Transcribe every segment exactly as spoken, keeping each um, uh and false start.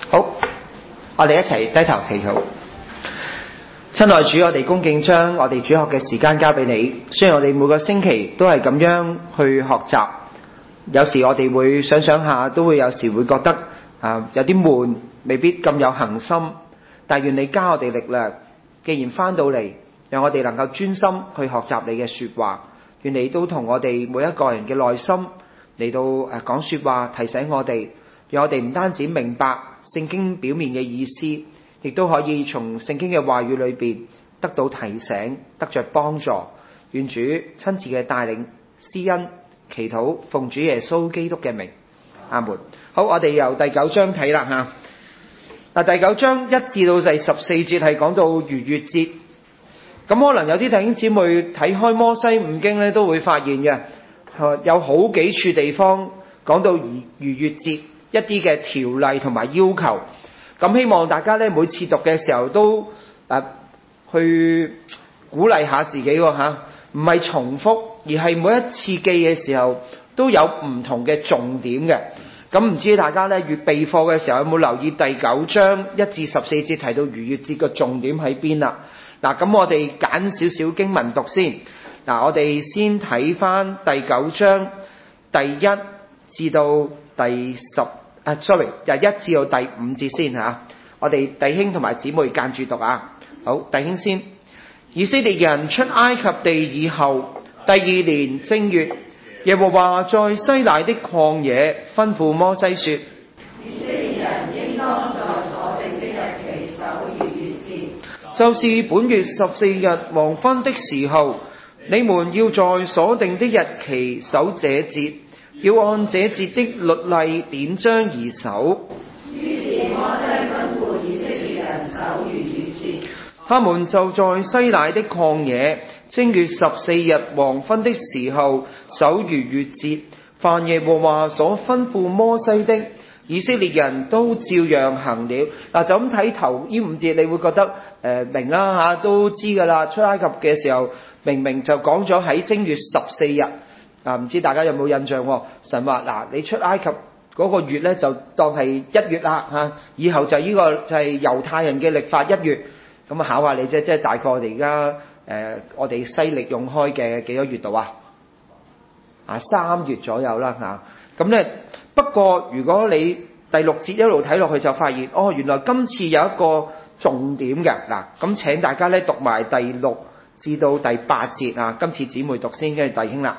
好，我哋一齊低頭祈禱。親愛主，我哋恭敬將我哋主學嘅時間交俾你。雖然我哋每個星期都係咁樣去學習，有時我哋會想想下，都會有時會覺得啊有啲悶，未必咁有恒心。但願你加我哋力量，既然翻到嚟，讓我哋能夠專心去學習你嘅說話。願你都同我哋每一個人嘅內心嚟到誒講說話，提醒我哋，讓我哋唔單止明白聖經表面嘅意思，亦都可以從聖經嘅話語裏邊得到提醒，得着幫助。願主親自嘅帶領施恩，祈禱奉主耶穌基督嘅名，阿門。好，我哋由第九章睇啦吓。嗱，第九章一至到第十四節係講到逾越節。咁可能有啲弟兄姊妹睇開摩西五經咧，都會發現嘅，有好幾處地方講到逾逾越節一啲嘅條例同埋要求。咁希望大家咧每次讀嘅時候都誒、啊、去鼓勵下自己喎吓，唔係重複，而係每一次記嘅時候都有唔同嘅重點嘅。咁唔知大家咧預備課嘅時候有冇留意第九章一至十四節提到逾越節嘅重點喺邊啦？嗱，咁我哋揀少少經文讀先。嗱，我哋先睇翻第九章第一至到第十啊，sorry，由一至到第五節先吓。我哋弟兄同埋姊妹間住讀啊。好，弟兄先。以色列人出埃及地以後，第二年正月，耶和華在西乃的曠野吩咐摩西說：以色列人應當在所定的日期守逾越節，就是本月十四日黃昏的時候，你們要在所定的日期守這節，要按這節的律例典章而守。於是摩西吩咐以色列人守逾越節，他們就在西乃的曠野正月十四日黃昏的時候守逾越節，凡耶和華所吩咐摩西的，以色列人都照樣行了。嗱，就咁睇頭呢五節，你會覺得誒、呃、明啦吓，都知噶啦。出埃及嘅時候，明明就講咗喺正月十四日。嗱，唔知大家有冇印象？神話嗱，你出埃及嗰個月咧，就當係一月啦吓，以後就呢個就係猶太人嘅曆法一月。咁啊，考下你啫，即係大概我哋而家誒，我哋西曆用開嘅幾多月度啊？啊，三月左右啦吓。咁咧，不過如果你第六節一路睇落去，就發現哦，原來今次有一個重點嘅嗱。咁請大家咧讀埋第六至到第八節啊。今次姊妹讀先，跟住弟兄啦。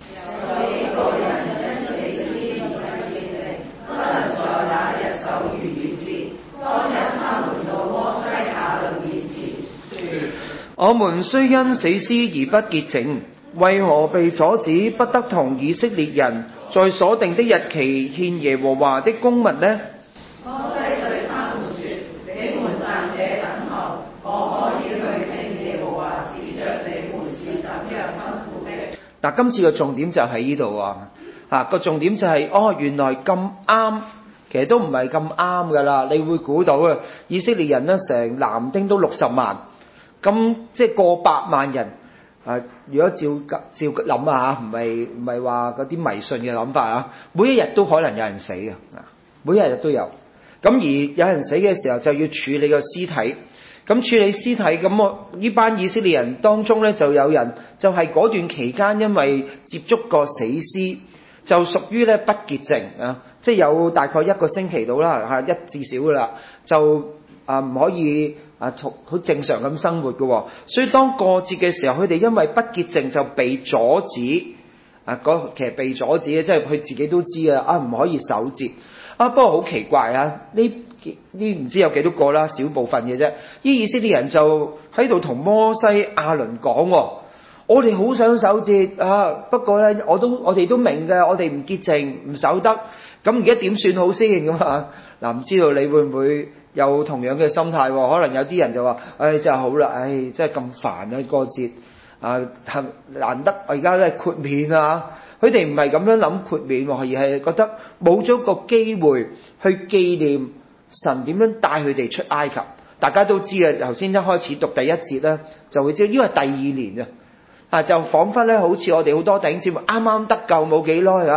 我們雖因死屍而不潔淨，為何被阻止不得同以色列人在所定的日期獻耶和華的供物呢？摩西對他們說：你們暫且等候，我可以去聽耶和華指着你們是怎樣吩咐的。嗱，今次嘅重點就喺呢度啊！嚇，個重點就係、是、哦，原來咁啱，其實都唔係咁啱噶啦。你會估到啊，以色列人呢，成男丁都六十萬。咁即係過百萬人啊！如果照照諗啊嚇，唔係唔係話嗰啲迷信嘅諗法啊，每一日都可能有人死嘅啊，每一日都有。咁而有人死嘅時候，就要處理個屍體。咁處理屍體，咁我呢班以色列人當中咧，就有人就係嗰段期間因為接觸過死屍，就屬於咧不潔淨啊！即係有大概一個星期到啦嚇，一至少噶啦，就啊唔可以。啊，好正常咁生活嘅，所以當過節嘅時候，佢哋因為不潔淨就被阻止。啊，嗰其實被阻止嘅，即係佢自己都知啊，啊唔可以守節。啊，不過好奇怪啊，呢呢唔知有幾多個啦，少部分嘅啫。呢以色列人就喺度同摩西亞倫講，我哋好想守節啊，不過咧，我都我哋都明嘅，我哋唔潔淨唔守得。咁而家點算好先咁啊？嗱，唔知道你會唔會有同樣嘅心態？可能有啲人就話：唉、哎，真係好啦，唉、哎，真係咁煩啊過節啊，難得我而家咧豁免啊！佢哋唔係咁樣諗豁免，而係覺得冇咗個機會去紀念神點樣帶佢哋出埃及。大家都知嘅，頭先一開始讀第一節咧，就會知道，因為第二年啊，啊就彷彿咧好似我哋好多弟兄姊妹啱啱得救冇幾耐啊！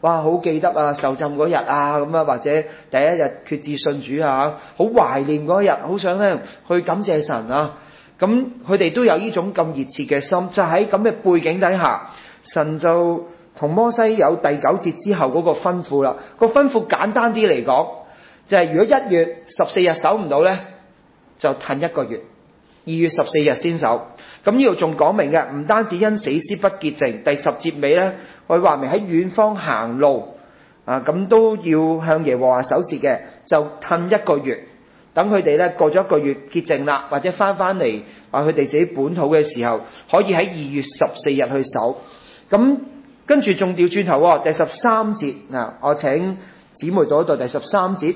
哇好記得啊受浸嗰日啊咁啊，或者第一日決志信主啊，好懷念嗰日，好想咧去感謝神啊。咁佢哋都有呢種咁熱切嘅心，就喺咁嘅背景底下，神就同摩西有第九節之後嗰個吩咐啦。個吩咐簡單啲嚟講，就係、是、如果一月十四日守唔到咧，就褪一個月，二月十四日先守。咁呢度仲講明嘅，唔單止因死屍不潔淨，第十節尾咧，佢話明喺遠方行路啊，咁都要向耶和華守節嘅，就褪一個月。等佢哋咧過咗一個月潔淨啦，或者翻翻嚟啊佢哋自己本土嘅時候，可以喺二月十四日去守。咁跟住仲調轉頭喎，第十三節啊，我請姊妹讀一讀第十三節。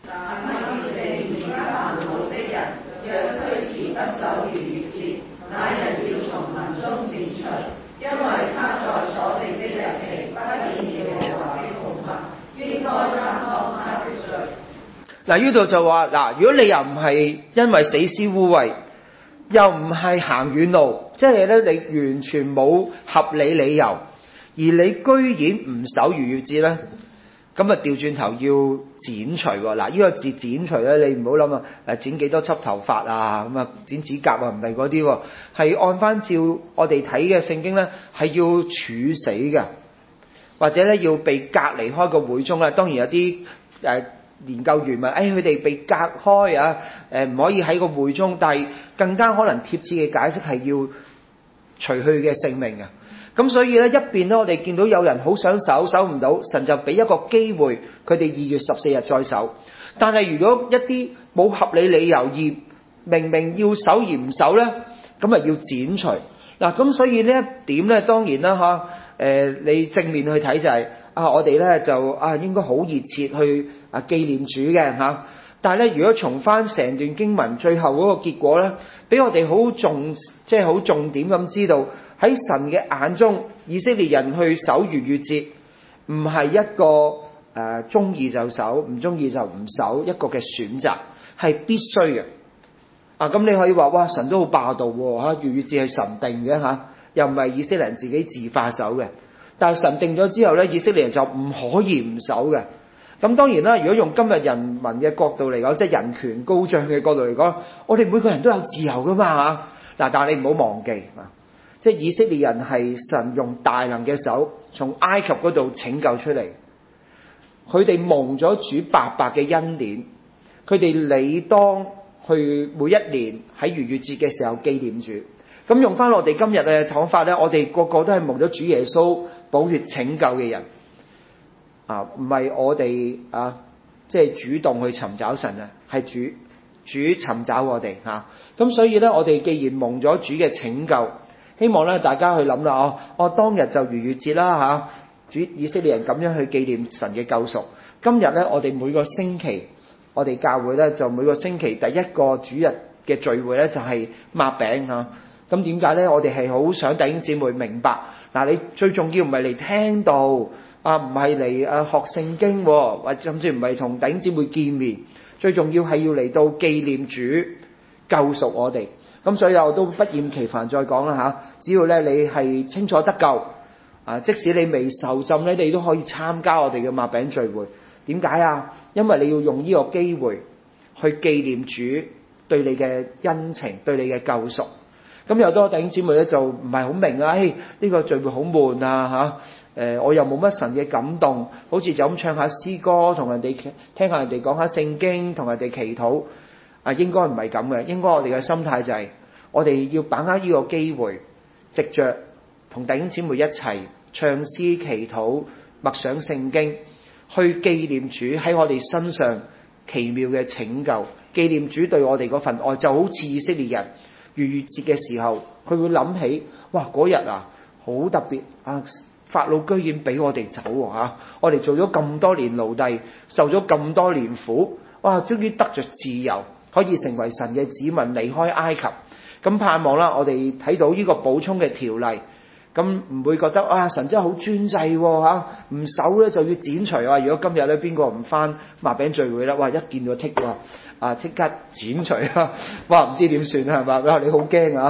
嗱，呢度就話嗱，如果你又唔係因為死屍污穢，又唔係行遠路，即係咧你完全冇合理理由，而你居然唔守逾越節咧，咁啊調轉頭要剪除喎。嗱，呢個字剪除咧，你唔好諗啊，誒剪幾多輯頭髮啊，咁啊剪指甲啊，唔係嗰啲喎，係按翻照我哋睇嘅聖經咧，係要處死嘅，或者咧要被隔離開個會中咧。當然有啲誒。呃研究員問，誒佢哋被隔開啊，誒唔可以喺個會中，但係更加可能貼切嘅解釋係要除去嘅性命啊。咁所以咧一邊咧我哋見到有人好想守，守唔到，神就俾一個機會佢哋二月十四日再守。但係如果一啲冇合理理由而明明要守而唔守咧，咁啊要剪除。嗱，咁所以呢一點咧當然啦嚇，誒你正面去睇就係、是。啊！我哋咧就啊應該好熱切去啊紀念主嘅嚇，但係咧如果從翻成段經文最後嗰個結果咧，俾我哋好重即係好重點咁知道喺神嘅眼中，以色列人去守逾越節唔係一個誒中意就守，唔中意就唔守一個嘅選擇，係必須嘅。啊咁你可以話哇神都好霸道喎嚇，逾越節係神定嘅嚇，又唔係以色列人自己自發守嘅。但係神定咗之後咧，以色列人就唔可以唔守嘅。咁當然啦，如果用今日人民嘅角度嚟講，即係人權高漲嘅角度嚟講，我哋每個人都有自由噶嘛嚇。嗱，但係你唔好忘記啊，即係以色列人係神用大能嘅手從埃及嗰度拯救出嚟，佢哋蒙咗主白白嘅恩典，佢哋理當去每一年喺逾越節嘅時候紀念主。咁用翻我哋今日嘅講法咧，我哋個個都係蒙咗主耶穌寶血拯救嘅人啊，唔係我哋啊，即係主動去尋找神啊，係主主尋找我哋嚇。咁所以咧，我哋既然蒙咗主嘅拯救，希望咧大家去諗啦，哦，我當日就逾越節啦嚇，主以色列人咁樣去紀念神嘅救贖。今日咧，我哋每個星期，我哋教會咧就每個星期第一個主日嘅聚會咧就係擘餅嚇。咁點解咧？我哋係好想弟兄姊妹明白，嗱，你最重要唔係嚟聽道啊，唔係嚟啊學聖經，或者甚至唔係同弟兄姊妹見面，最重要係要嚟到紀念主救贖我哋。咁所以我都不厭其煩再講啦嚇，只要咧你係清楚得救啊，即使你未受浸咧，你都可以參加我哋嘅擘餅聚會。點解啊？因為你要用呢個機會去紀念主對你嘅恩情，對你嘅救贖。咁有多弟兄姊妹咧就唔係好明啊，誒呢個聚會好悶啊嚇，誒我又冇乜神嘅感動，好似就咁唱下詩歌，同人哋聽下人哋講下聖經，同人哋祈禱啊，應該唔係咁嘅。應該我哋嘅心態就係，我哋要把握呢個機會，藉着同弟兄姊妹一齊唱詩祈禱、默想聖經，去紀念主喺我哋身上奇妙嘅拯救，紀念主對我哋嗰份愛，就好似以色列人逾越節嘅時候，佢會諗起，哇嗰日啊好特別啊，法老居然俾我哋走喎嚇，我哋做咗咁多年奴隸，受咗咁多年苦，哇終於得着自由，可以成為神嘅子民，離開埃及。咁盼望啦，我哋睇到呢個補充嘅條例，咁唔會覺得啊神真係好專制喎嚇，唔守咧就要剪除啊！如果今日咧邊個唔返擘餅聚會啦，哇一見到剔喎啊即刻剪除啊！哇唔知點算啊係嘛？哇你好驚啊！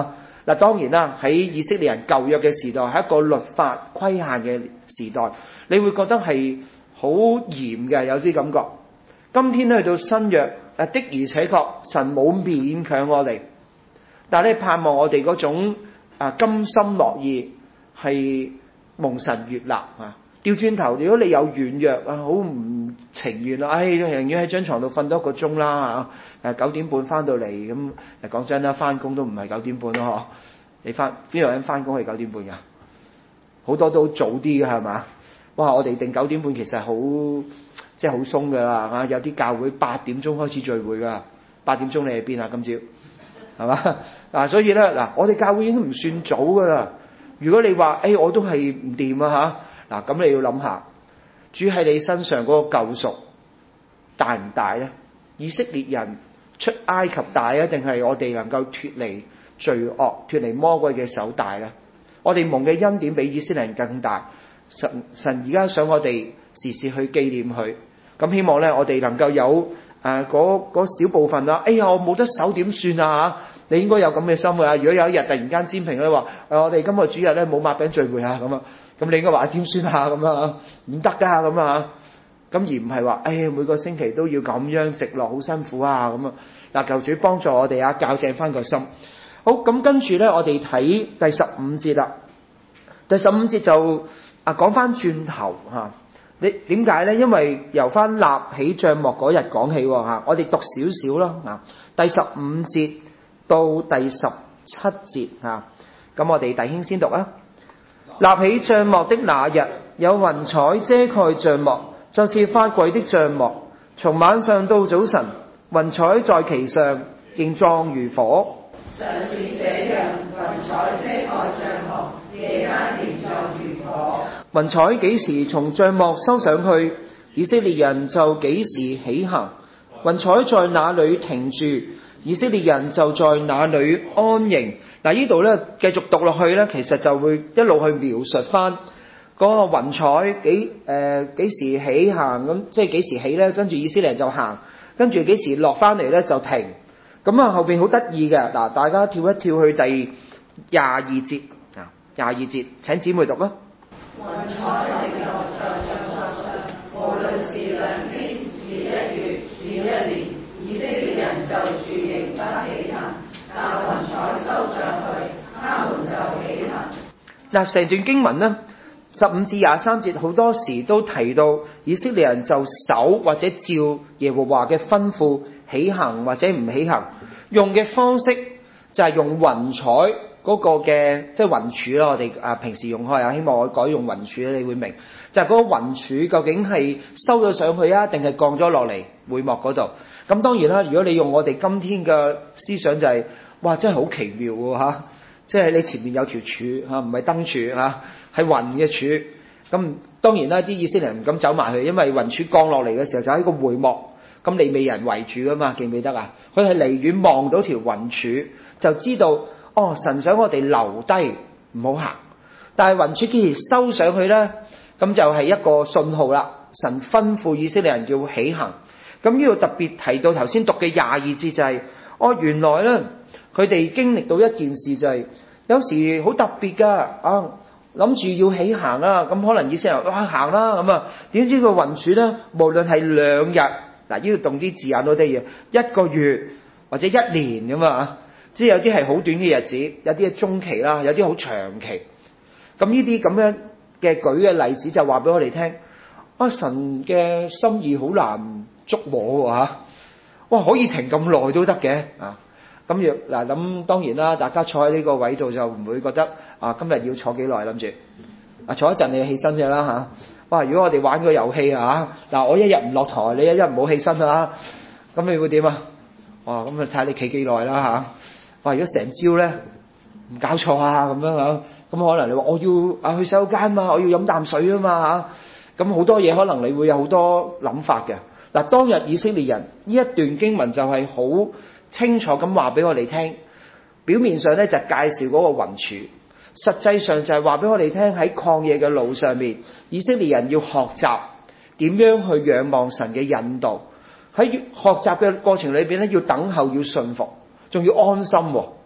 嗱，當然啦，喺以色列人舊約嘅時代係一個律法規限嘅時代，你會覺得係好嚴嘅，有啲感覺。今天咧去到新約，的而且確神冇勉強我哋，但係咧盼望我哋嗰種啊甘心樂意係蒙神悅納啊。調轉頭，如果你有軟弱啊，好唔情願啊，唉，寧願喺張床度瞓多個鐘啦嚇，誒九點半翻到嚟咁，誒講真啦，翻工都唔係九點半咯嗬，你翻邊有人翻工係九點半㗎？好多都早啲嘅係嘛？哇！我哋定九點半其實好即係好鬆㗎啦嚇，有啲教會八點鐘開始聚會㗎，八點鐘你喺邊啊？今朝係嘛？嗱，所以咧嗱，我哋教會已經唔算早㗎啦。如果你話誒我都係唔掂啊嚇，嗱咁你要諗下，主喺你身上嗰個救贖大唔大咧？以色列人出埃及大啊，定係我哋能夠脫離罪惡、脫離魔鬼嘅手大咧？我哋蒙嘅恩典比以色列人更大。神神而家想我哋時時去紀念佢，咁希望咧我哋能夠有誒嗰嗰小部分啦。哎呀，我冇得守點算啊？你應該有咁嘅心㗎。如果有一日突然間占平咧話，誒我哋今個主日咧冇擘餅聚會啊咁啊，咁你應該話點算啊咁啊？唔得㗎咁啊！咁而唔係話，誒每個星期都要咁樣直落，好辛苦啊咁啊！嗱，求主幫助我哋啊，校正翻個心。好，咁跟住咧，我哋睇第十五節啦。第十五節就啊講翻轉頭嚇，你點解咧？因為由翻立起帳幕嗰日講起嚇，我哋讀少少啦嚇。第十五節到第十七節嚇，咁我哋弟兄先讀啊。立起帳幕的那日，有雲彩遮蓋帳幕，就是法櫃的帳幕。從晚上到早晨，雲彩在其上，形狀如火。 神是這樣，雲彩遮蓋帳幕，夜間形狀如火。 雲彩幾時從帳幕收上去，以色列人就幾時起行。雲彩在哪裏停住，以色列人就在哪裏安營。嗱，呢度咧繼續讀落去咧，其實就會一路去描述翻嗰個雲彩幾誒幾時起行咁，即係幾時起咧？跟住以色列人就行，跟住幾時落翻嚟咧就停。咁啊後邊好得意嘅，嗱，大家跳一跳去第廿二節啊，廿二節請姊妹讀啦。 雲彩停落在帳幕上，無論是兩天，是一月，是一年，以色列人就住營不起行。但雲彩收上去，他們就起行。 嗱，成段經文呢，十五至廿三節好多時都提到以色列人就守或者照耶和華嘅吩咐起行或者唔起行，用嘅方式就係用雲彩嗰個嘅即係雲柱啦。我哋啊平時用開啊，希望我改用雲柱咧，你會明就係、是、嗰個雲柱究竟係收咗上去啊，定係降咗落嚟會幕嗰度？咁當然啦，如果你用我哋今天嘅思想就係、是，哇，真係好奇妙喎嚇！即係你前面有條柱嚇，唔係燈柱嚇，係雲嘅柱。咁當然啦，啲以色列人唔敢走埋去，因為雲柱降落嚟嘅時候就喺個會幕，咁利未人圍住噶嘛，記唔記得啊？佢係離遠望到條雲柱，就知道哦，神想我哋留低，唔好行。但係雲柱既然收上去咧，咁就係一個信號啦。神吩咐以色列人要起行。咁呢度特別提到頭先讀嘅廿二節就係、是，哦，原來咧佢哋經歷到一件事就係、是，有時好特別噶啊，諗住要起行啦，咁可能以色列人哇行啦咁啊，點知個雲柱咧，無論係兩日嗱，呢度動啲字眼都得嘢，一個月或者一年咁啊，即係有啲係好短嘅日子，有啲係中期啦，有啲好長期。咁呢啲咁樣嘅舉嘅例子就話俾我哋聽，啊神嘅心意好難捉摸喎嚇，哇可以停咁耐都得嘅啊！咁若嗱咁當然啦，大家坐喺呢個位度就唔會覺得啊今日要坐幾耐諗住啊坐一陣你就起身嘅啦嚇。哇！如果我哋玩個遊戲啊嗱，我一日唔落台，你一日唔好起身啦，咁你會點啊？哇！咁啊睇下你企幾耐啦嚇。哇！如果成朝咧唔搞錯啊咁樣啊，咁可能你話我要啊去洗手間嘛，我要飲啖水啊嘛嚇。咁好多嘢可能你會有好多諗法嘅。嗱，當日以色列人呢一段經文就係好清楚咁話俾我哋聽，表面上咧就介紹嗰個雲柱，實際上就係話俾我哋聽喺曠野嘅路上面，以色列人要學習點樣去仰望神嘅引導，喺學習嘅過程裏邊咧要等候，要信服，仲要安心喎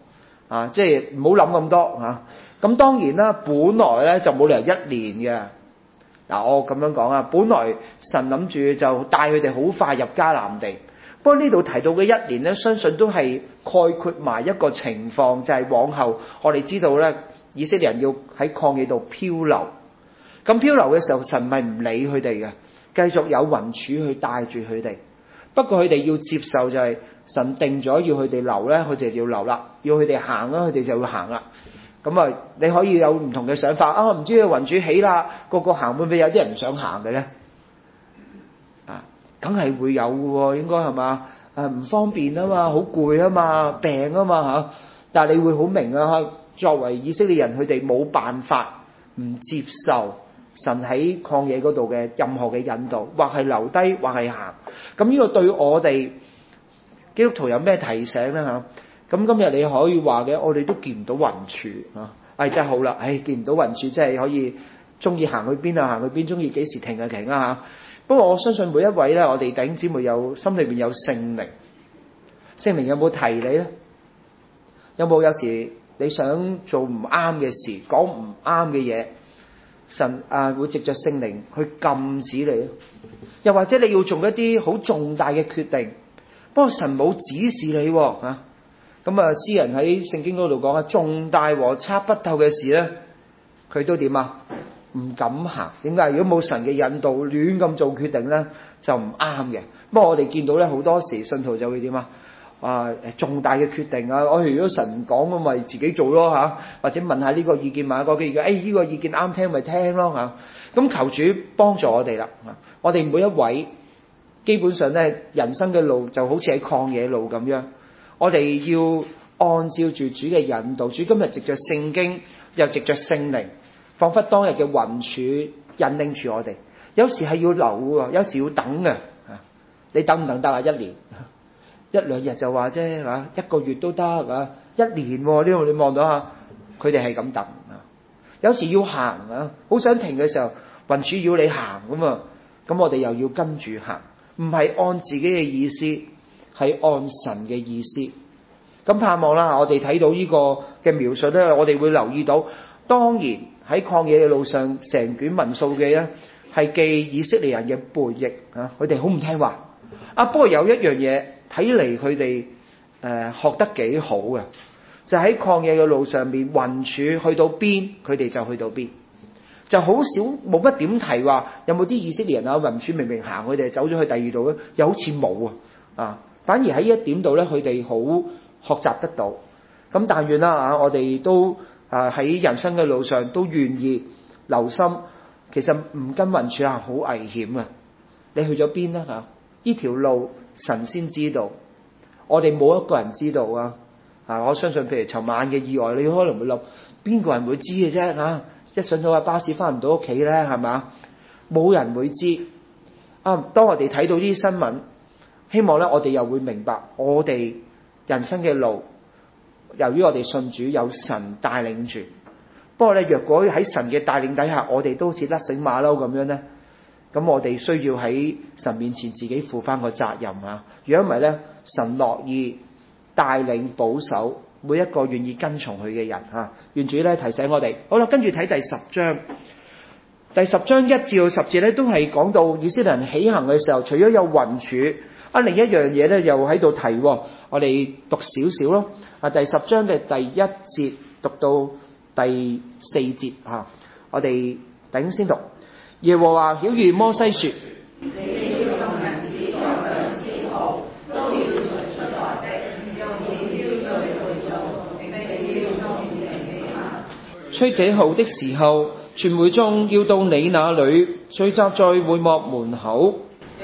啊，即係唔好諗咁多嚇。咁當然啦，本來咧就冇理由一年嘅。嗱，我咁樣講啊，本來神諗住就帶佢哋好快入迦南地。不過呢度提到嘅一年咧，相信都係概括埋一個情況，就係往後我哋知道咧，以色列人要喺曠野度漂流。咁漂流嘅時候，神咪唔理佢哋嘅，繼續有雲柱去帶住佢哋。不過佢哋要接受就係神定咗要佢哋留咧，佢哋就要留啦；要佢哋行啦，佢哋就要行啦。咁啊，你可以有唔同嘅想法啊，唔知雲柱起啦，個個行會唔會有啲人唔想行嘅咧？啊，梗係會有嘅喎，應該係嘛？誒，唔方便啊嘛，好攰啊嘛，病啊嘛嚇。但係你會好明啊，作為以色列人，佢哋冇辦法唔接受神喺曠野嗰度嘅任何嘅引導，或係留低，或係行。咁呢個對我哋基督徒有咩提醒咧嚇？咁今日你可以話嘅，我哋都見唔到雲柱啊！唉、哎，真係好啦，唉、哎，見唔到雲柱，真係可以中意行去邊啊，行去邊，中意幾時停就停啊嚇！不過我相信每一位咧，我哋弟兄姊妹有心裏邊有聖靈，聖靈有冇提你咧？有冇有，有時你想做唔啱嘅事，講唔啱嘅嘢，神啊會藉着聖靈去禁止你咧？又或者你要做一啲好重大嘅決定，不過神冇指示你喎嚇。咁啊，詩人喺聖經嗰度講啊，重大和測不透嘅事咧，佢都點啊？唔敢行。點解？如果冇神嘅引導，亂咁做決定咧，就唔啱嘅。不過我哋見到咧，好多時信徒就會點啊？啊，重大嘅決定啊，我如果神講咁，咪自己做咯嚇，或者問下呢個意見，問下嗰個意見，誒呢個意見啱聽咪聽咯嚇。咁求主幫助我哋啦。我哋每一位基本上咧，人生嘅路就好似喺曠野路咁樣。我哋要按照住主嘅引導，主今日藉着聖經，又藉着聖靈，彷彿當日嘅雲柱引領住我哋。有時係要留嘅，有時要等嘅。你等唔等得啊？一年、一兩日就話啫，嚇一個月都得啊，一年呢度你望到下，佢哋係咁等啊。有時要行啊，好想停嘅時候，雲柱要你行咁啊，咁我哋又要跟住行，唔係按自己嘅意思。係按神嘅意思，咁盼望啦。我哋睇到呢個嘅描述咧，我哋會留意到，當然喺曠野嘅路上，成卷民數記咧係記以色列人嘅背逆啊，佢哋好唔聽話啊。不過有一樣嘢睇嚟，佢哋誒學得幾好嘅，就喺、是、曠野嘅路上面，雲柱去到邊，佢哋就去到邊，就好少冇乜點提話有冇啲以色列人啊，雲柱明明行，佢哋走咗去第二度咧，又好似冇啊啊。反而喺呢一點度咧，佢哋好學習得到。咁但願啦啊，我哋都啊喺人生嘅路上都願意留心。其實唔跟雲柱行好危險啊！你去咗邊咧嚇？呢條路神先知道，我哋冇一個人知道啊！啊，我相信譬如尋晚嘅意外，你可能會諗邊個人會知嘅啫嚇？一上到架巴士翻唔到屋企咧，係嘛？冇人會知啊！當我哋睇到呢啲新聞。希望咧，我哋又會明白，我哋人生嘅路，由於我哋信主有神帶領住。不過咧，若果喺神嘅帶領底下，我哋都好似甩繩馬騮咁樣咧，咁我哋需要喺神面前自己負翻個責任啊！如果唔係咧，神樂意帶領保守每一個願意跟從佢嘅人啊！願主咧提醒我哋。好啦，跟住睇第十章。第十章一至到十節咧，都係講到以色列人起行嘅時候，除咗有雲柱。啊，另一樣嘢咧，又喺度提喎，我哋讀少少咯。啊，第十章嘅第一節讀到第四節嚇，我哋頂先讀。耶和華曉諭摩西說：你要用銀子作兩支號，都要錘出來的，用鐵焦碎去做，並且要裝滿其下。吹這號的時候，全會眾要到你那裏聚集在會幕門口。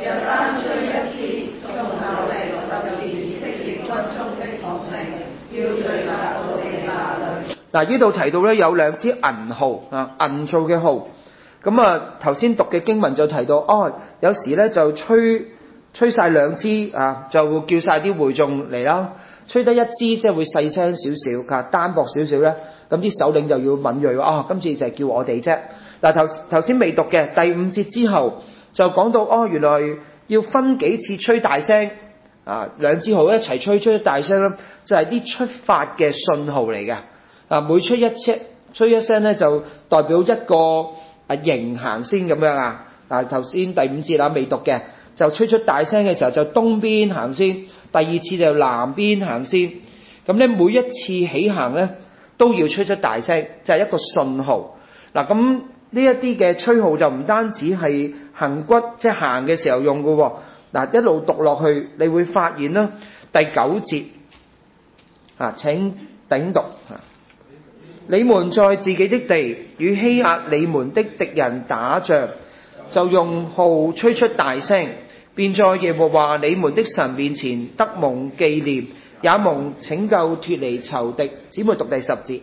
嗱，呢度提到咧有兩支銀號啊，銀做嘅號。咁啊，頭先讀嘅經文就提到，哦，有時咧就吹吹晒兩支啊，就叫晒啲會眾嚟啦。吹得一支即係會細聲少少，啊，單薄少少咧，咁啲首領就要敏銳話，哦，今次就係叫我哋啫。嗱，頭頭先未讀嘅第五節之後就講到，哦，原來要分幾次吹大聲。 啊，兩支號一齊吹，吹得大聲咧，就係、是、啲出發嘅信號嚟嘅。啊，每吹一聲，吹一聲咧，就代表一個啊營行先咁樣啊。嗱，頭先第五節啦，未讀嘅，就吹出大聲嘅時候就東邊行先，第二次就南邊行先。咁咧每一次起行咧都要吹出大聲，就係、是、一個信號。嗱，咁呢一啲嘅吹號就唔單止係行骨即係行嘅時候用嘅喎。嗱，一路讀落去，你會發現啦，第九節啊，請頂讀啊。你們在自己的地與欺壓你們的敵人打仗，就用號吹出大聲，便在耶和華你們的神面前得蒙紀念，也蒙拯救脫離仇敵。姊妹讀第十節。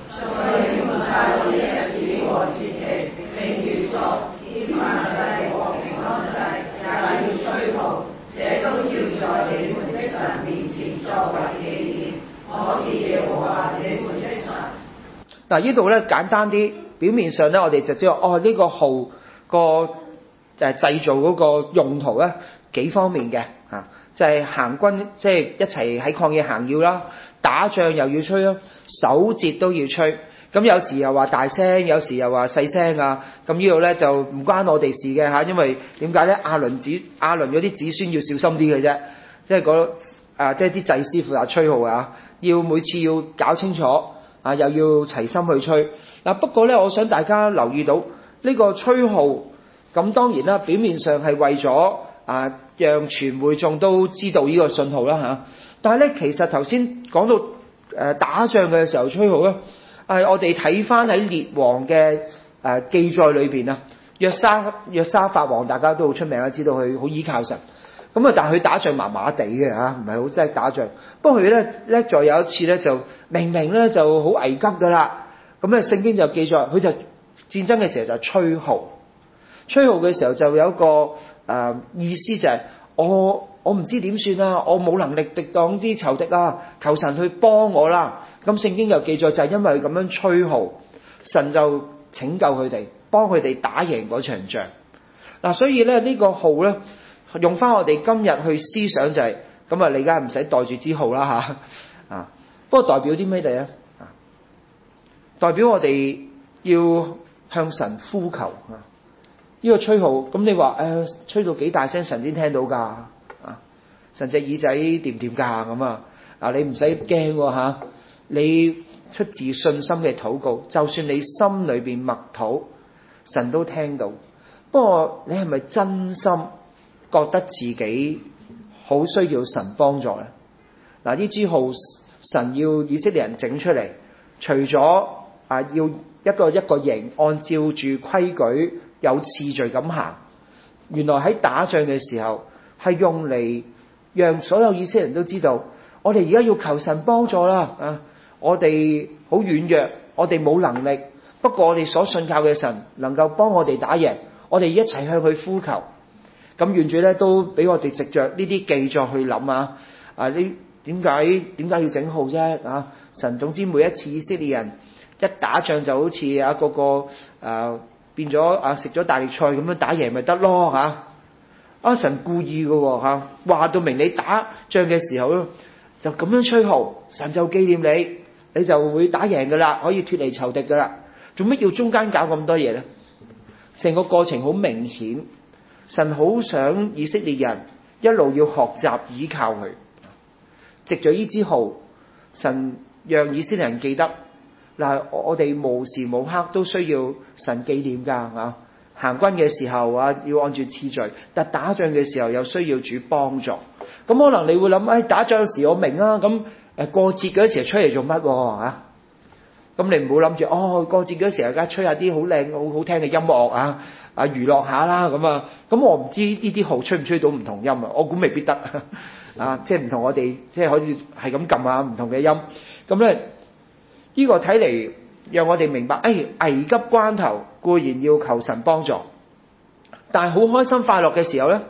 這都要在你們的神面前作為紀念，我是耶和華你們的神。 嗱，呢度咧簡單啲，表面上咧我哋就知道，哦呢、這個號個誒製造嗰個用途咧幾方面嘅嚇、啊，就係、是、行軍即係一齊喺曠野行要啦，打仗又要吹啦，守節都要吹。咁有時又話大聲，有時又話細聲啊！咁呢度咧就唔關我哋事嘅嚇，因為點解咧？亞倫子亞倫嗰啲子孫要小心啲嘅啫，即係嗰啊，即係啲祭司負責吹號啊，要每次要搞清楚啊，又要齊心去吹。嗱，不過咧，我想大家留意到呢個吹號，咁當然啦，表面上係為咗啊，讓全會眾都知道呢個信號啦嚇。但係咧，其實頭先講到誒打仗嘅時候吹號咧。係我哋睇翻喺列王嘅誒、呃、記載裏邊啊，約沙約沙法王大家都好出名啦，知道佢好依靠神。咁啊，但係佢打仗麻麻地嘅嚇，唔係好識打仗。不過佢咧叻在有一次咧，就明明咧就好危急噶啦。咁咧聖經就記載，佢就戰爭嘅時候就吹號，吹號嘅時候就有一個誒、呃、意思就係、是、我我唔知點算啊，我冇能力敵擋啲仇敵啊，求神去幫我啦。咁聖經又記載就係因為咁樣吹號，神就拯救佢哋，幫佢哋打贏嗰場仗。嗱、啊，所以咧呢、呢個號咧，用翻我哋今日去思想就係、是，咁啊你梗係唔使袋住支號啦吓啊。不過代表啲咩嘢咧？啊，代表我哋要向神呼求啊。呢、呢個吹號，咁你話誒、呃、吹到幾大聲神先聽到㗎？啊，神隻耳仔掂唔掂㗎？咁啊啊你唔使驚喎嚇。你出自信心嘅禱告，就算你心裏邊默禱，神都聽到。不過你係咪真心覺得自己好需要神幫助呢？嗱，呢支號神要以色列人整出嚟，除咗啊要一個一個營，按照住規矩有次序咁行，原來喺打仗嘅時候係用嚟讓所有以色列人都知道，我哋而家要求神幫助啦啊！我哋好軟弱，我哋冇能力，不過我哋所信靠嘅神能夠幫我哋打贏，我哋一齊向佢呼求。咁願主咧都俾我哋藉着呢啲記載去諗啊！啊，呢點解點解要整號啫？啊，神總之每一次以色列人一打仗就好似啊個個啊變咗啊食咗大力菜咁樣打贏咪得咯嚇！啊，神故意嘅喎嚇，話到明你打仗嘅時候咧就咁樣吹號，神就紀念你。你就會打贏噶啦，可以脫離仇敵噶啦。做乜要中間搞咁多嘢呢？成個過程好明顯，神好想以色列人一路要學習倚靠佢。藉着呢支號，神讓以色列人記得嗱，我哋無時無刻都需要神紀念噶啊！行軍嘅時候啊，要按住次序；但打仗嘅時候又需要主幫助。咁可能你會諗，誒、哎，打仗時我明啊，咁。誒過節嗰時候吹嚟做乜喎？咁你唔好諗住哦，過節嗰時候而家吹下啲好靚好好聽嘅音樂啊，啊娛樂下啦咁啊。咁我唔知呢啲號吹唔吹到唔同音啊，我估未必得啊，即係唔同我哋即係可以係咁撳下唔同嘅音。咁咧呢個睇嚟讓我哋明白，誒、哎、危急關頭固然要求神幫助，但係好開心快樂嘅時候咧，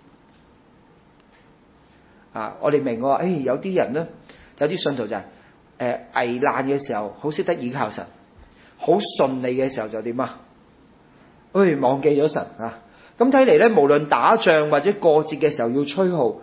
啊我哋明喎，誒、哎、有啲人咧。有啲信徒就係、是、誒、呃、危難嘅時候好識得倚靠神，好順利嘅時候就點啊？誒、哎、忘記咗神啊！咁睇嚟咧，無論打仗或者過節嘅時候要吹號，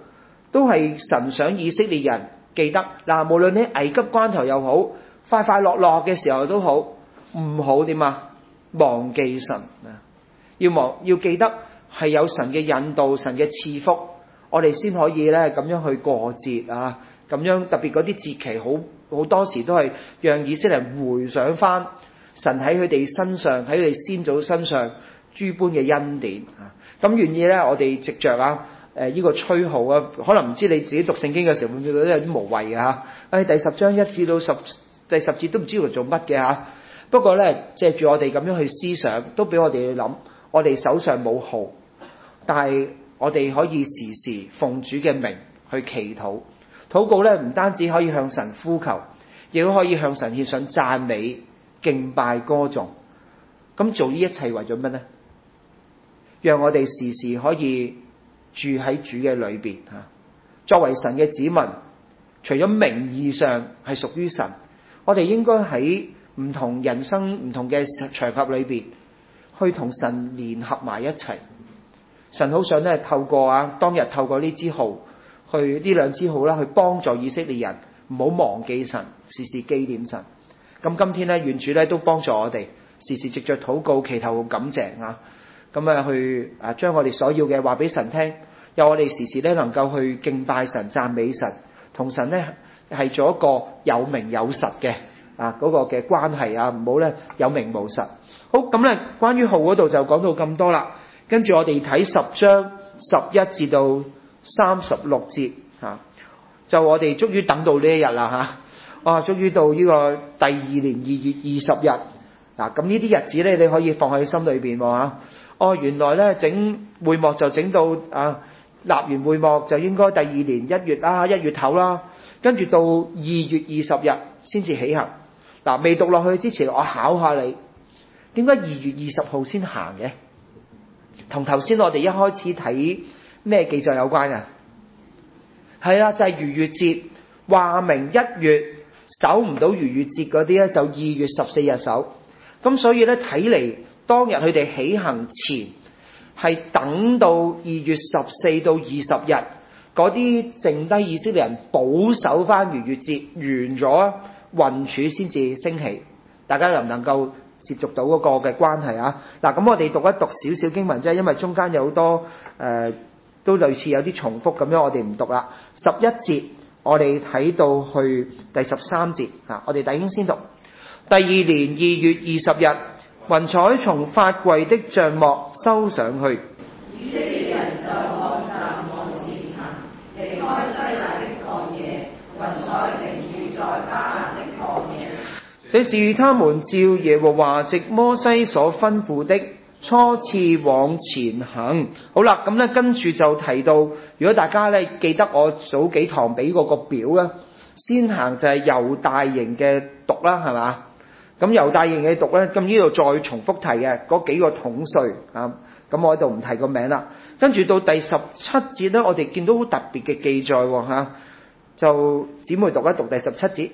都係神想以色列人記得嗱，無論你危急關頭又好，快快樂樂嘅時候都好，唔好點啊？忘記神啊！要忘要記得係有神嘅引導、神嘅賜福，我哋先可以咧咁樣去過節啊！咁樣特別嗰啲節期好好多時都係讓以色列人回想翻神喺佢哋身上，喺佢哋先祖身上諸般嘅恩典啊！咁願意咧，我哋藉着啊誒呢個吹號啊，可能唔知你自己讀聖經嘅時候會唔會覺得有啲無謂嘅嚇？誒第十章一至到十第十節都唔知佢做乜嘅嚇。不過咧，借住我哋咁樣去思想，都俾我哋去諗，我哋手上冇號，但係我哋可以時時奉主嘅名去祈禱。禱告咧，唔單止可以向神呼求，亦都可以向神獻上讚美、敬拜、歌頌。咁做呢一切為咗乜呢？讓我哋時時可以住喺主嘅裏邊嚇。作為神嘅子民，除咗名義上係屬於神，我哋應該喺唔同人生唔同嘅場合裏邊，去同神聯合埋一齊。神好想咧透過啊當日透過呢支號，去呢兩支號啦，去幫助以色列人唔好忘記神，時時紀念神。咁今天咧，願主咧都幫助我哋，時時藉着禱告、祈禱、感謝啊，咁啊去啊將我哋所要嘅話俾神聽，有我哋時時咧能夠去敬拜神、讚美神，同神咧係做一個有名有實嘅啊嗰個嘅關係啊，唔好咧有名無實。好，咁咧關於號嗰度就講到咁多啦，跟住我哋睇十章十一至到三十六節嚇，就我哋終於等到呢一日啦嚇，哇！終於到呢個第二年二月二十日嗱，咁呢啲日子咧你可以放喺心裏邊喎嚇。哦，原來咧整會幕就整到啊，立完會幕就應該第二年一月啦，一月頭啦，跟住到二月二十日先至起行。嗱，未讀落去之前，我考下你，點解二月二十號先行嘅？同頭先我哋一開始睇咩記載有關嘅？係啦，就係逾越節，話明一月守唔到逾越節嗰啲咧，就二月十四日守。咁所以咧睇嚟，當日佢哋起行前係等到二月十四到二十日嗰啲剩低以色列人保守翻逾越節完咗，雲柱先至升起。大家能唔能夠接觸到嗰個嘅關係啊？嗱，咁我哋讀一讀少少經文啫，因為中間有好多誒、呃、都類似有啲重複咁樣，我哋唔讀啦。十一節我哋睇到去第十三節啊，我哋弟兄先讀。第二年二月二十日，雲彩從法櫃的帳幕收上去。 以色列人就往站往前行，離開西乃的曠野，雲彩停住在巴蘭的曠野。 這是他們照耶和華藉摩西所吩咐的，初次往前行。好啦，咁咧跟住就提到，如果大家咧記得我早幾堂俾嗰個表咧，先行就係猶大營嘅讀啦，係嘛？咁猶大營嘅讀咧，咁呢度再重複提嘅嗰幾個統帥啊，咁我喺度唔提個名啦。跟住到第十七節咧，我哋見到好特別嘅記載喎嚇，就姊妹讀一讀第十七節。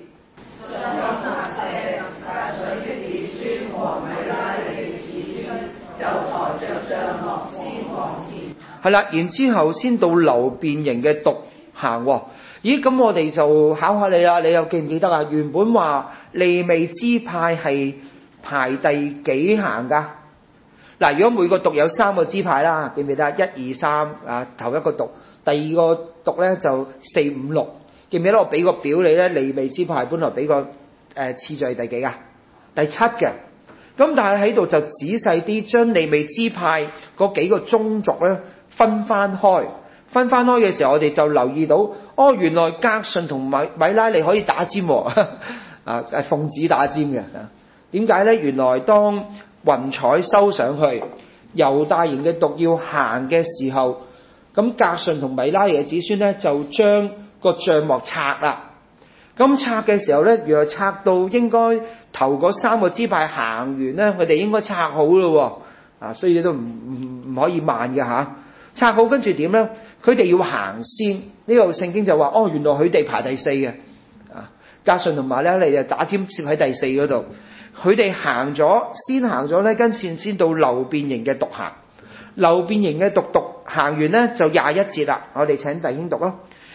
係啦，然之後先到流便營嘅獨行喎。咦，咁我哋就考下你啦，你又記唔記得啊？原本話利未支派係排第幾行噶？嗱，如果每個獨有三個支派啦，記唔記得？一二三啊，頭一個獨，第二個獨咧就四五六，記唔記得？我俾個表你咧，利未支派本來俾個誒、呃、次序第幾噶？第七嘅。咁但係喺度就仔細啲，將利未支派嗰幾個宗族咧分翻開，分翻開嘅時候，我哋就留意到，哦，原來革順同米米拉利可以打尖喎，啊，係奉旨打尖嘅。點解咧？原來當雲彩收上去，猶大營嘅獨要行嘅時候，咁革順同米拉利嘅子孫咧就將個帳幕拆啦。咁拆嘅時候咧，原來拆到應該頭嗰三個支派行完咧，佢哋應該拆好咯喎，啊，所以都唔唔唔可以慢嘅嚇。拆好跟住點咧？佢哋要行先，呢個聖經就話，哦，原來佢哋排第四嘅，啊，革順同埋咧，你就打尖攝喺第四嗰度，佢哋行咗先行咗咧，跟住先到流便營嘅獨行，流便營嘅獨獨行完咧就廿一節啦，我哋請弟兄讀咯。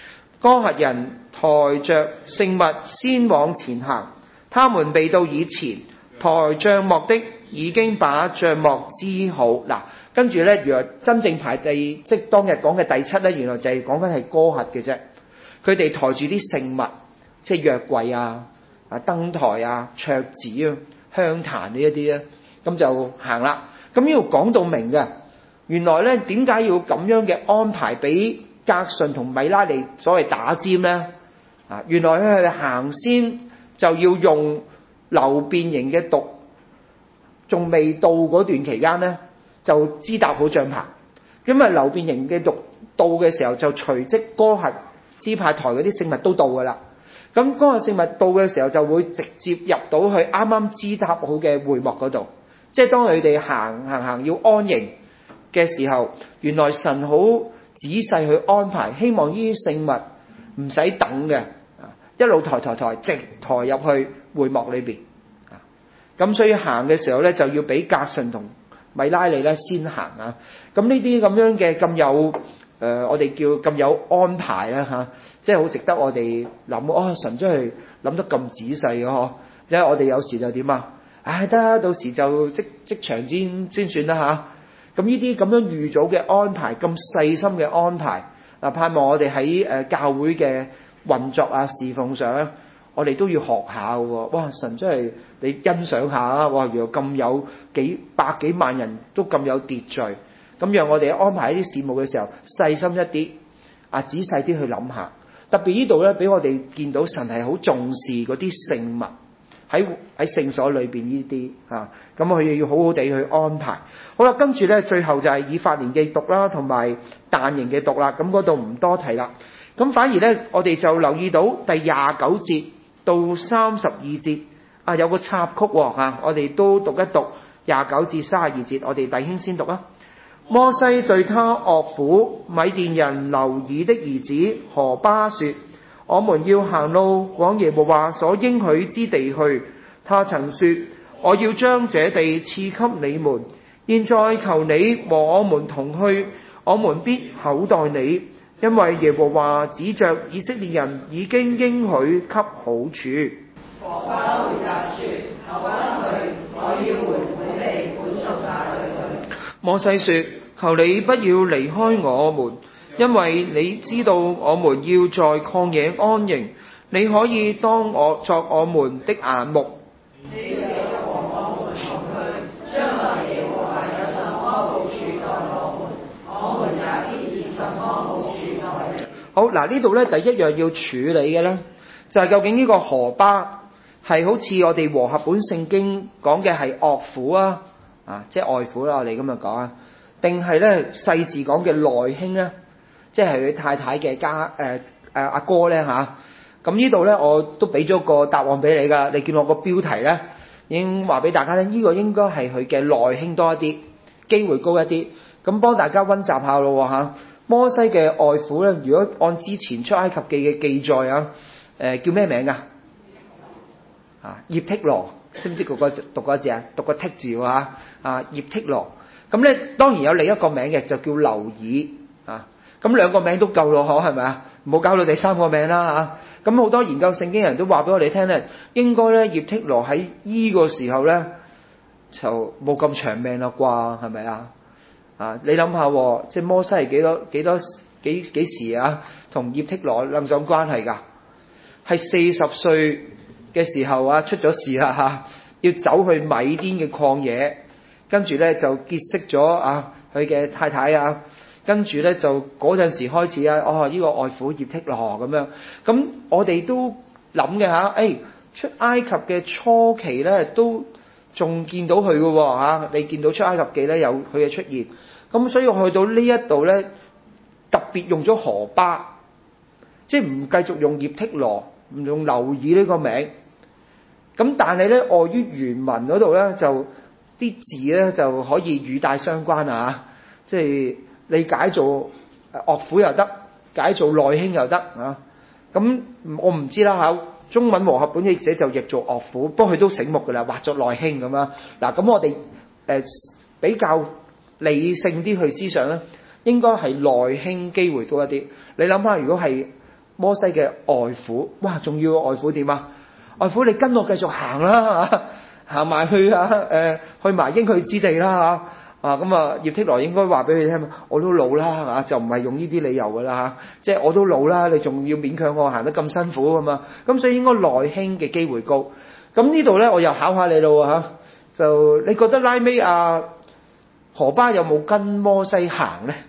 哥轄人抬着聖物先往前行，他們未到以前，抬帳幕的已經把帳幕支好。嗱，跟住呢，原來真正排第即係當日講嘅第七呢，原來就係講緊係哥轄嘅啫。佢哋抬住啲聖物，即係約櫃啊、啊燈台啊、桌子啊、香壇呢一啲咧，咁就行啦。咁呢度講到明嘅，原來呢點解要咁樣嘅安排俾革順同米拉利所謂打尖呢？啊，原來佢哋行先就要用流便營嘅毒，仲未到嗰段期間呢，就支搭好帳棚。咁啊，流便營嘅毒到嘅時候，就隨即哥轄支派台嗰啲聖物都到噶啦。咁嗰個聖物到嘅時候，就會直接入到去啱啱支搭好嘅會幕嗰度。即係當佢哋行行行要安營嘅時候，原來神好仔細去安排，希望呢啲聖物唔使等嘅，一路抬抬抬，直抬入去會幕裏邊。咁所以行嘅時候咧，就要俾革順同米拉利咧先行啊。咁呢啲咁樣嘅咁有誒、呃，我哋叫咁有安排啦嚇，即係好值得我哋諗。哦，神真係諗得咁仔細嘅嗬，因為我哋有時就點啊？唉，得到時就即即場先先算啦嚇。咁呢啲咁樣預早嘅安排，咁細心嘅安排，嗱，盼望我哋喺誒教會嘅運作啊、侍奉上咧，我哋都要學下喎。哇！神真係你欣賞下啊！哇！原來咁有幾百幾萬人都咁有秩序，咁讓我哋安排一啲事務嘅時候細心一啲啊，仔細啲去諗下。特別呢度咧，俾我哋見到神係好重視嗰啲聖物。喺喺聖所裏邊呢啲啊，咁佢哋要好好地去安排。好啦，跟住咧最後就係以法蓮嘅毒啦，同埋但營嘅毒啦。咁嗰度唔多提啦。咁反而咧，我哋就留意到第廿九節到三十二節啊，有個插曲喎嚇，我哋都讀一讀廿九至三十二節。我哋弟兄先讀啊。摩西對他岳父米甸人流珥的兒子何巴說：我們要行路往耶和華所應許之地去。他曾說：我要將這地賜給你們。現在求你和我們同去，我們必厚待你，因為耶和華指着以色列人已經應許給好處。 何巴回答說：求不去，我要回本地本屬那裏去。 摩西說：求你不要離開我們，因為你知道我們要在曠野安營，你可以當我作我們的眼目。 你若和我們同去，將來耶和華有什麼好處待我們，我們也必以什麼好處待你。 好嗱，呢度咧第一樣要處理嘅咧，就係、是、究竟呢個何巴係好似我哋和合本聖經講嘅係岳父啊，啊即係外父啦，我哋咁樣講啊，定係咧細字講嘅內兄咧，即係佢太太嘅家誒誒阿哥咧嚇。咁呢度咧我都俾咗個答案俾你噶，你見我個標題咧已經話俾大家咧，呢、這個應該係佢嘅內兄多一啲，機會高一啲。咁幫大家溫習下咯嚇。摩西嘅外父咧，如果按之前出埃及記嘅記載啊，誒、呃、叫咩名啊？啊葉忒羅，識唔識讀個讀個字啊？讀個剔字喎嚇。啊葉忒羅，咁咧當然有另一個名嘅，就叫流珥啊。咁兩個名都夠咯，嗬，係咪啊？唔好搞到第三個名啦嚇。咁好多研究聖經人都話俾我哋聽咧，應該咧葉忒羅喺依個時候咧就冇咁長命啦啩，係咪啊？啊，你諗下，即係摩西係幾多幾多幾幾時啊？同葉忒羅諗上關係㗎？係四十歲嘅時候啊，出咗事啦嚇，要走去米甸嘅曠野，跟住咧就結識咗啊佢嘅太太啊。跟住咧就嗰陣時開始啊，哦呢、這個外父葉忒羅咁樣，咁我哋都諗嘅嚇，誒、哎、出埃及嘅初期咧都仲見到佢嘅喎嚇，你見到出埃及記咧有佢嘅出現，咁所以我去到呢一度咧特別用咗何巴，即係唔繼續用葉忒羅，唔用流珥呢個名，咁但係咧礙於原文嗰度咧就啲字咧就可以語帶相關啊，即係。你解做岳父又得，解做內兄又得啊！咁我唔知啦嚇。中文和合本譯者就譯做岳父，不過佢都醒目㗎啦，畫作內兄咁樣。嗱，咁我哋誒、呃、比較理性啲去思想咧，應該係內兄機會多一啲。你諗下，如果係摩西嘅外父，哇，仲要外父點啊？外父你跟我繼續行啦嚇，行埋去啊誒、呃，去埋應許之地啦嚇。啊咁啊，葉忒羅應該話俾佢聽，我都老啦嚇，就唔係用呢啲理由噶啦嚇，即係我都老啦，你仲要勉強我行得咁辛苦啊嘛，咁所以應該內興嘅機會高。咁呢度咧，我又考下你咯嚇，就你覺得拉尾啊何巴有冇跟摩西行咧？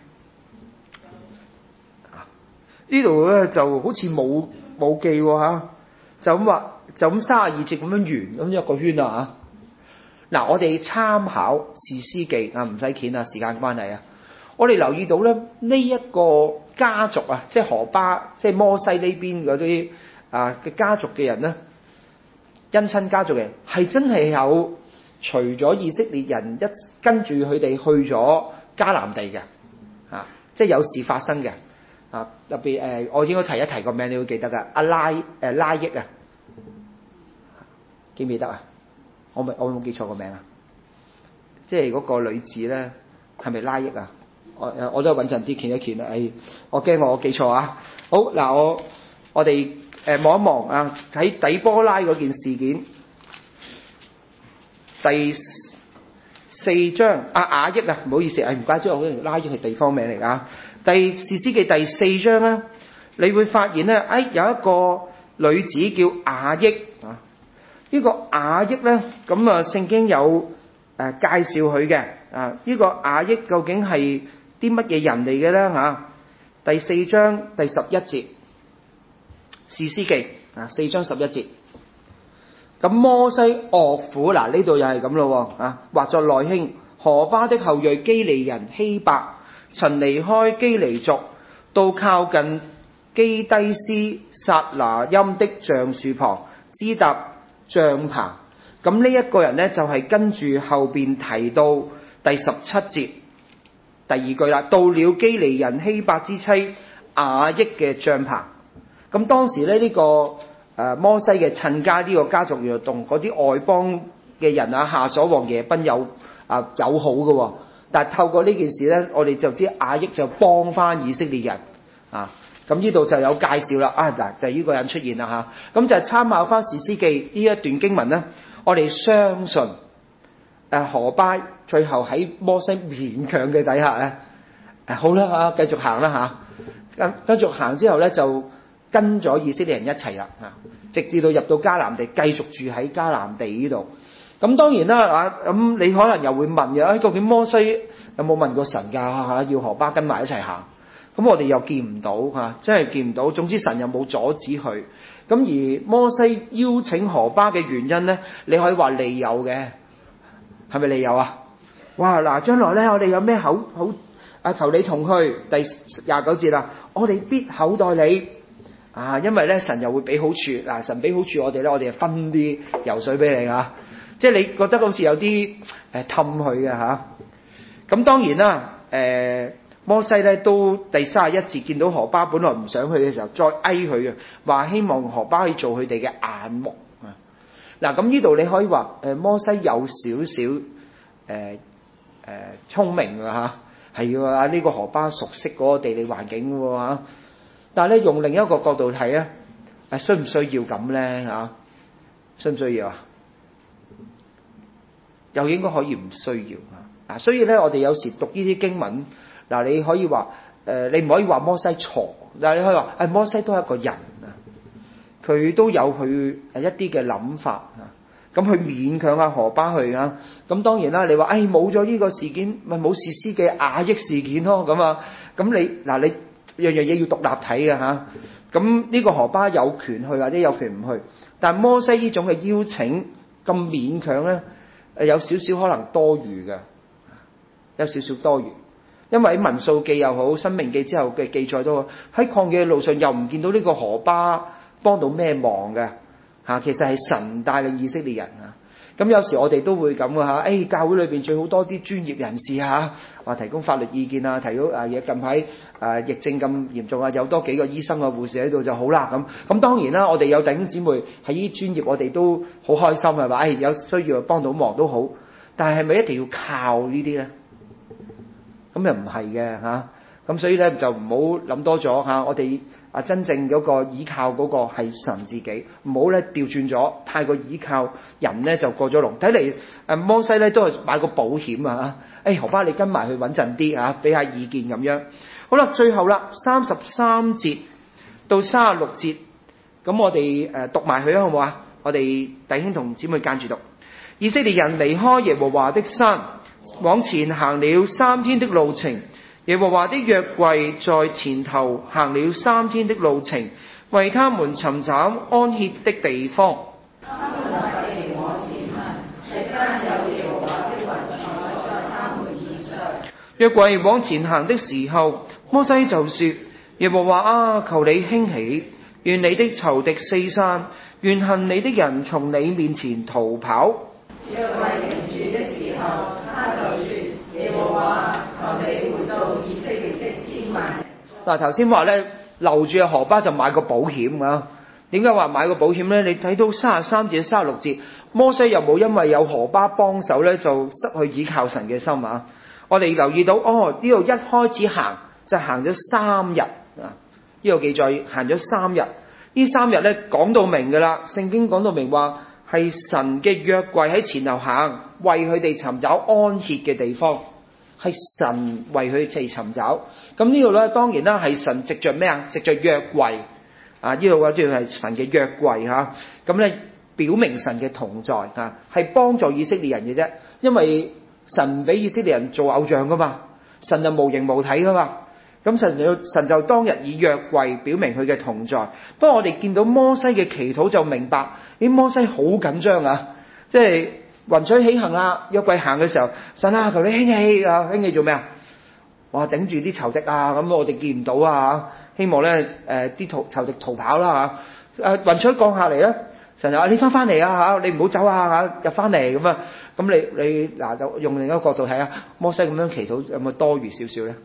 呢度咧就好似冇冇記喎嚇，就咁話就咁三十二節咁樣完咁一個圈啊嚇。嗱，我哋參考士師記啊，唔使掀啊，時間關係啊。我哋留意到咧，呢一個家族啊，即係何巴，即係摩西呢邊嗰啲啊嘅家族嘅人咧，姻親家族嘅人係真係有除咗以色列人一跟住佢哋去咗迦南地嘅啊，即係有事發生嘅啊。特別誒、呃，我應該提一提個名，你會記得㗎。阿拉誒、呃、拉益啊，記唔記得啊？我咪我有冇記錯個名啊？即係嗰個女子咧，係咪拉益啊？我誒我都係穩陣啲，鉗一鉗啦。誒，我驚我記錯啊！好嗱，我我哋誒望一望啊，喺底波拉嗰件事件第四章啊，雅億啊，唔好意思，誒唔怪之我嗰條拉益係地方名嚟㗎。第士師記第四章咧，你會發現咧，誒、哎、有一個女子叫雅億啊。呢個雅億咧，咁啊聖經有誒、呃、介紹佢嘅啊。呢個雅億究竟係啲乜嘢人嚟嘅咧嚇？第四章第十一節，士師記啊，四章十一節。咁摩西岳父嗱，呢度又係咁咯啊，或作內兄何巴的後裔基利人希伯，曾離開基尼族，到靠近基低斯撒拿音的橡樹旁，支搭帳棚。咁呢一個人呢，就係、是、跟住後邊提到第十七節第二句啦，到了基利人希伯之妻雅億嘅帳棚。咁當時咧呢、這個誒、呃、摩西嘅親家呢個家族原來同嗰啲外邦嘅人啊夏瑣王耶賓有啊、呃、友好嘅、哦，但係透過呢件事呢，我哋就知雅億就幫翻以色列人啊。咁呢度就有介紹啦，啊嗱就係、是、呢個人出現啦嚇，咁就係參考翻士師記呢一段經文咧，我哋相信誒何巴最後喺摩西勉強嘅底下咧，誒好啦嚇，繼續行啦嚇，跟繼續行之後咧就跟咗以色列人一齊啦嚇，直至到入到迦南地，繼續住喺迦南地呢度。咁當然啦啊，咁你可能又會問嘅，誒究竟摩西有冇問過神㗎嚇，要何巴跟埋一齊行？咁我哋又見唔到嚇，真係見唔到。總之神又冇阻止佢。咁而摩西邀請何巴嘅原因咧，你可以話利誘嘅，係咪利誘啊？哇！嗱，將來咧我哋有咩口好啊？求你同去。第廿九節啦，我哋必厚待你啊，因為咧神又會俾好處。嗱，神俾好處我哋咧，我哋就分啲油水俾你嚇。即係你覺得好似有啲誒氹佢嘅嚇。咁當然啦，誒、呃。摩西咧都第三十一節見到何巴本來唔想去嘅時候，再哀佢嘅，話希望何巴可以做佢哋嘅眼目啊！嗱，咁呢度你可以話誒摩西有少少誒誒聰明㗎嚇，係啊呢個何巴熟悉嗰個地理環境喎嚇。但係咧用另一個角度睇咧，誒需唔需要咁咧嚇？需唔需要啊？又應該可以唔需要啊！嗱，所以咧我哋有時讀呢啲經文。嗱，你可以話誒、呃，你唔可以話摩西錯，但係你可以話誒、哎，摩西都係一個人啊，佢都有佢誒一啲嘅諗法啊，咁佢勉強阿何巴去啊，咁當然啦，你話誒冇咗呢個事件，咪冇士師嘅雅億事件咯，咁啊，咁你嗱你樣樣嘢要獨立睇嘅嚇，咁呢個何巴有權去或者有權唔去，但係摩西呢種嘅邀請咁勉強咧，誒有少少可能多餘嘅，有少少多餘。因為喺民數記又好，申命記之後嘅記載都好，喺曠野嘅路上又唔見到呢個何巴幫到咩忙嘅嚇，其實係神帶領以色列人啊。咁有時我哋都會咁嘅嚇，誒、哎、教會裏邊最好多啲專業人士嚇，話提供法律意見啊，提到誒近排誒疫症咁嚴重啊，有多幾個醫生啊護士喺度就好啦咁。咁當然啦，我哋有弟兄姊妹喺呢啲專業，我哋都好開心係嘛，誒、哎、有需要幫到忙都好，但係係咪一定要靠呢啲咧？咁又唔係嘅嚇，咁所以咧就唔好諗多咗嚇。我哋啊，真正嗰個倚靠嗰個係神自己，唔好咧調轉咗，太過倚靠人咧就過咗龍。睇嚟誒摩西咧都係買個保險啊！誒何巴你跟埋去穩陣啲啊，俾下意見咁樣。好啦，最後啦，三十三節到三十六節，咁我哋誒讀埋佢啊，好唔好啊？我哋弟兄同姊妹間住讀。以色列人離開耶和華的山，往前行了三天的路程。耶和華的約櫃在前頭行了三天的路程，為他們尋找安歇的地方。 他們往地往前行，期間有耶和華的雲彩在他們以上。 約櫃往前行的時候，摩西就說：耶和華啊，求你興起，願你的仇敵四散，願恨你的人從你面前逃跑。 約櫃停住的時候，他就說：耶和華，求你回到以色列的千萬。 嗱，頭先話咧留住荷巴就買個保險啊。點解話買個保險咧？你睇到三十三節、三十六節，摩西又冇因為有荷巴幫手咧就失去倚靠神嘅心啊。我哋留意到哦，呢度一開始行就行咗三日啊。呢度記載行咗三日，呢三日咧講到明噶啦，聖經講到明話。係神嘅約櫃喺前頭行，為佢哋尋找安歇嘅地方，係神為佢哋尋找。咁呢度咧，當然啦，係神藉着咩啊？藉着約櫃啊，呢度嘅主要係神嘅約櫃吓。咁咧表明神嘅同在啊，係幫助以色列人嘅啫。因為神唔俾以色列人做偶像噶嘛，神就無形無體噶嘛。咁神就神就當日以約櫃表明佢嘅同在。不過我哋見到摩西嘅祈禱就明白，啲摩西好緊張啊！即係雲彩起行啦，約櫃行嘅時候，神啊，求你興起啊！興起做咩啊？哇！頂住啲仇敵啊！咁我哋見唔到啊！希望咧誒啲逃仇敵逃跑啦嚇！誒雲彩降下嚟咧，神就話你翻翻嚟啊嚇！你唔好走啊嚇！入翻嚟咁啊！咁你你嗱就用另一個角度睇下，摩西咁樣祈禱有冇多餘少少咧？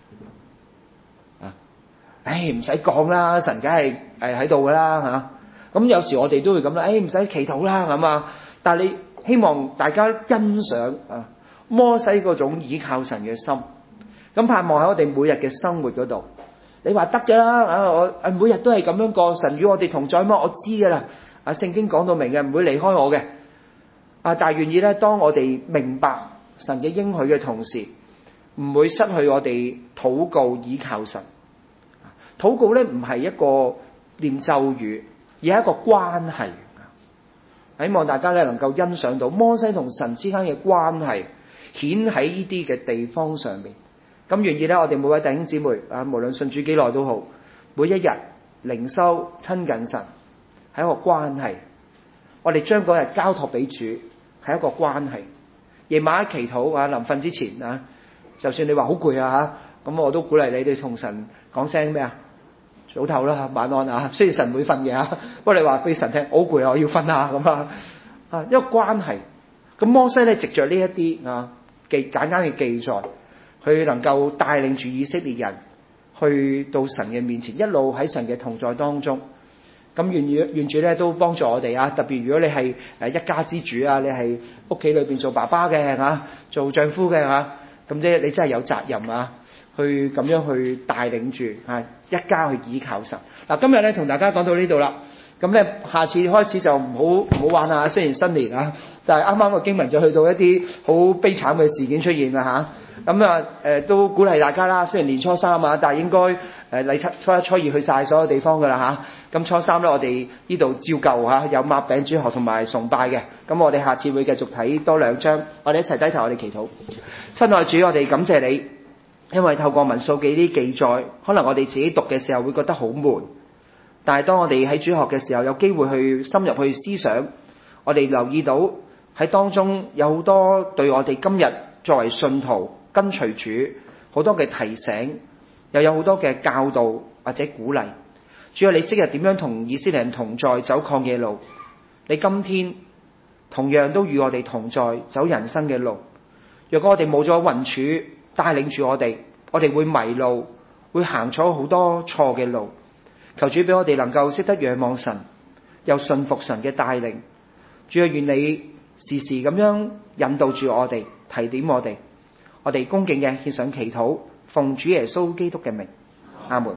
唉，唔使講啦，神梗係誒喺度噶啦嚇。咁、啊、有時我哋都會咁啦，誒唔使祈禱啦咁啊。但係你希望大家欣賞啊摩西嗰種倚靠神嘅心。咁盼望喺我哋每日嘅生活嗰度，你話得㗎啦啊！我誒每日都係咁樣過，神與我哋同在嘛，我知㗎啦。啊，聖經講到明嘅，唔會離開我嘅。啊，但係願意咧，當我哋明白神嘅應許嘅同時，唔會失去我哋禱告倚靠神。禱告咧唔係一個念咒語，而係一個關係。希望大家咧能夠欣賞到摩西同神之間嘅關係，顯喺呢啲嘅地方上面。咁願意咧，我哋每位弟兄姊妹啊，無論信主幾耐都好，每一日靈修親近神係一個關係。我哋將嗰日交託俾主係一個關係。夜晚一祈禱啊，臨瞓之前啊，就算你話好攰啊嚇，咁我都鼓勵你哋同神講聲咩啊？早唞啦，晚安啊！雖然神會瞓嘅嚇，不過你話俾神聽，好攰啊，我要瞓啊咁啊啊，一個關係。咁摩西咧，藉着呢一啲啊記簡單嘅記載，佢能夠帶領住以色列人去到神嘅面前，一路喺神嘅同在當中。咁願主願主咧都幫助我哋啊！特別如果你係誒一家之主啊，你係屋企裏邊做爸爸嘅嚇，做丈夫嘅嚇，咁即係你真係有責任啊！去咁樣去帶領住啊一家去倚靠神。嗱，今日咧同大家講到呢度啦。咁咧下次開始就唔好唔好玩啦。雖然新年啊，但係啱啱個經文就去到一啲好悲慘嘅事件出現啦嚇。咁啊誒都鼓勵大家啦。雖然年初三啊，但係應該誒禮七初一初二去晒所有地方㗎啦嚇。咁初三咧我哋呢度照舊嚇有擘餅主學同埋崇拜嘅。咁我哋下次會繼續睇多兩章。我哋一齊低頭，我哋祈禱。親愛主，我哋感謝你。因為透過民數記啲記載，可能我哋自己讀嘅時候會覺得好悶，但係當我哋喺主學嘅時候，有機會去深入去思想，我哋留意到喺當中有好多對我哋今日作為信徒跟隨主好多嘅提醒，又有好多嘅教導或者鼓勵。主要你昔日點樣同以色列人同在走曠野路，你今天同樣都與我哋同在走人生嘅路。若果我哋冇咗雲柱帶領住我哋，我哋會迷路，會行錯好多錯嘅路。求主俾我哋能夠識得仰望神，又信服神嘅帶領。主啊，願你時時咁樣引導住我哋，提點我哋。我哋恭敬嘅獻上祈禱，奉主耶穌基督嘅名，阿門。